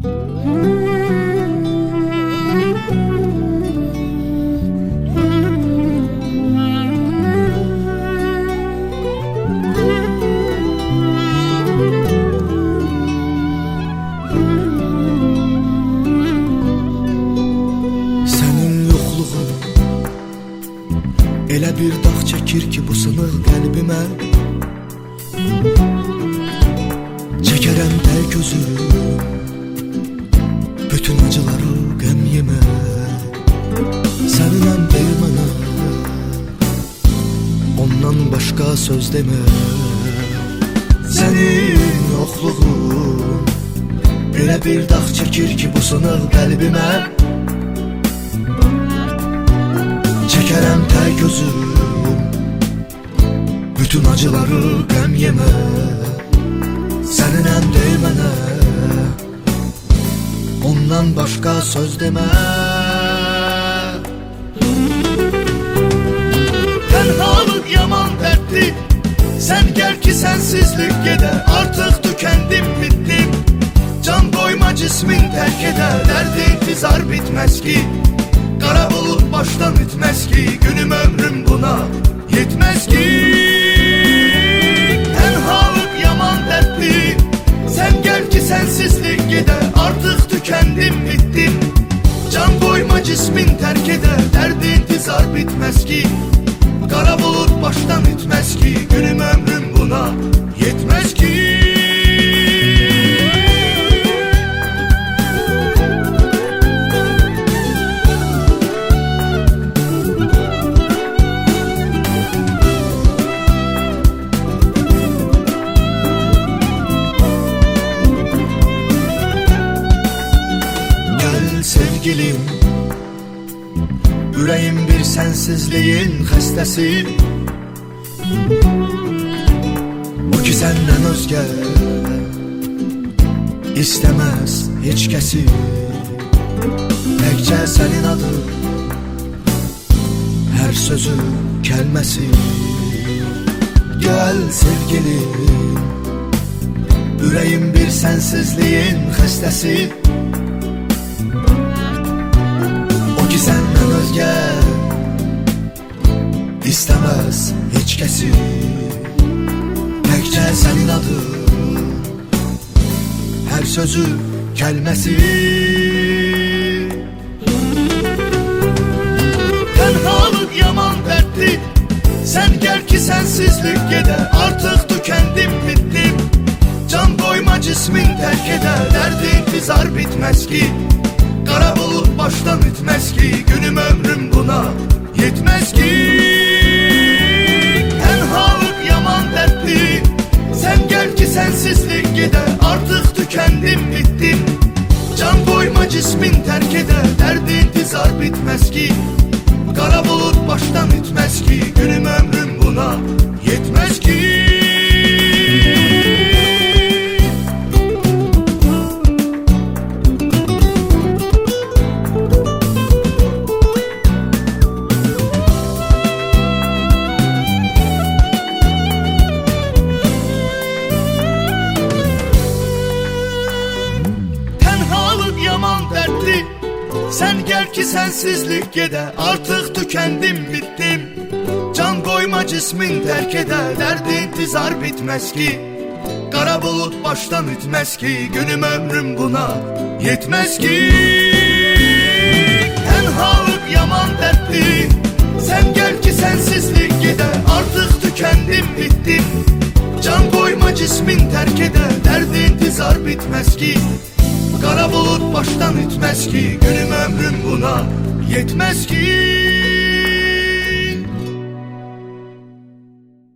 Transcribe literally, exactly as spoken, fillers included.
Elə bir dağ çəkir ki bu sınıq qəlbimə, çəkərəm tək özüm bütün acıları qəm yemə. Səninəm deyir mənə, ondan başqa söz demə. Sənin yoxluğun elə bir dağ çəkir ki bu sınıq qəlbimə, çəkərəm tək özüm bütün acıları qəm yemə. Səninəm deyir mənə, ondan başqa söz demə. Tənhalıq yaman dərdli, sən gəl ki sənsizlik gedə. Artıq tükəndim, bitdim, can doyma cismin tərk edə. Dərdi intizar bitməz ki, qara bulut başdan itməz ki, günüm ömrüm buna yetməz ki. Tənhalıq yaman dərdli, sən gəl ki sənsizlik gedə. Artıq tükəndim, bitdim, can doyma cismin tərk edə. Dərdi intizar bitməz ki, qara bulut başdan itməz ki, günüm ömrüm buna yetməz ki. Sevgilim, ürəyim bir sənsizliyin xəstəsi. O ki səndən özgə istəməz heç kəsi. Təkcə sənin adın, hər sözü kəlməsi. Gəl sevgilim, ürəyim bir sənsizliyin xəstəsi. Səndən özgə istəməz heç kəsi. Təkcə sənin adın, hər sözü kəlməsi. Tənhalıq yaman dərdli, sən gəl ki sənsizlik gedə. Artıq tükəndim, bitdim, can doyma cismin tərk edə. Dərdi intizar bitməz ki, qara bulut başdan itməz ki, günüm ömrüm buna yetməz ki. Tənhalıq yaman dərdli, sən gəl ki sənsizlik gedə. Artıq tükəndim, bitdim, can doyma cismin tərk edə. Dərdi intizar bitməz ki, qara bulut başdan itməz ki, günüm ömrüm buna yetməz ki. Yaman dərdli, sən gəl ki sənsizlik gedə. Artıq tükəndim, bitdim, can doyma cismin tərk edə. Dərdi intizar bitməz ki, qara bulut başdan itməz ki, günüm ömrüm buna yetməz ki. Tənhalıq yaman dərdli, sən gəl ki sənsizlik gedə. Artıq tükəndim, bitdim, can doyma cismin tərk edə. Dərdi intizar bitməz ki, qara bulut başdan itməz ki, günüm ömrüm buna yetməz ki.